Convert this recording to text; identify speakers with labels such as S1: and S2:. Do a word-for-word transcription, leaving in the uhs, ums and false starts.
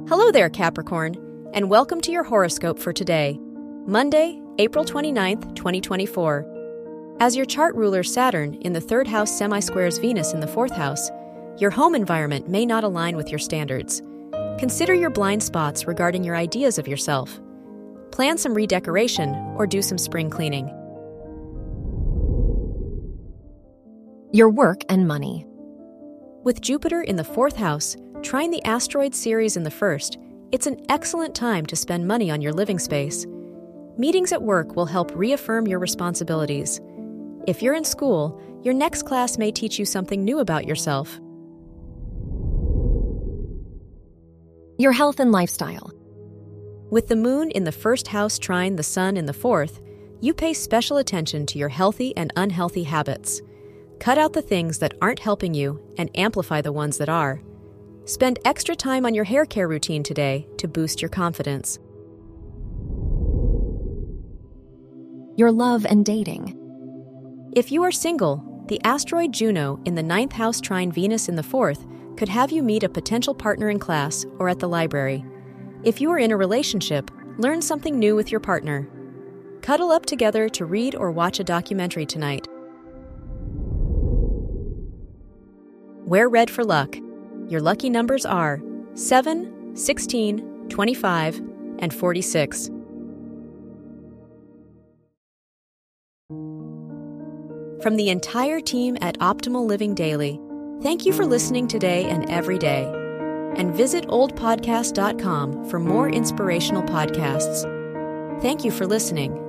S1: Hello there, Capricorn, and welcome to your horoscope for today, Monday, April twenty-ninth, twenty twenty-four. As your chart ruler Saturn in the third house semi-squares Venus in the fourth house, your home environment may not align with your standards. Consider your blind spots regarding your ideas of yourself. Plan some redecoration or do some spring cleaning.
S2: Your work and money.
S1: With Jupiter in the fourth house, trine the asteroid Ceres in the first, it's an excellent time to spend money on your living space. Meetings at work will help reaffirm your responsibilities. If you're in school, your next class may teach you something new about yourself.
S2: Your health and lifestyle.
S1: With the moon in the first house trine the sun in the fourth, you pay special attention to your healthy and unhealthy habits. Cut out the things that aren't helping you and amplify the ones that are. Spend extra time on your hair care routine today to boost your confidence.
S2: Your love and dating.
S1: If you are single, the asteroid Juno in the ninth house trine Venus in the fourth could have you meet a potential partner in class or at the library. If you are in a relationship, learn something new with your partner. Cuddle up together to read or watch a documentary tonight. Wear red for luck. Your lucky numbers are seven, sixteen, twenty-five, and forty-six. From the entire team at Optimal Living Daily, thank you for listening today and every day. And visit old podcast dot com for more inspirational podcasts. Thank you for listening.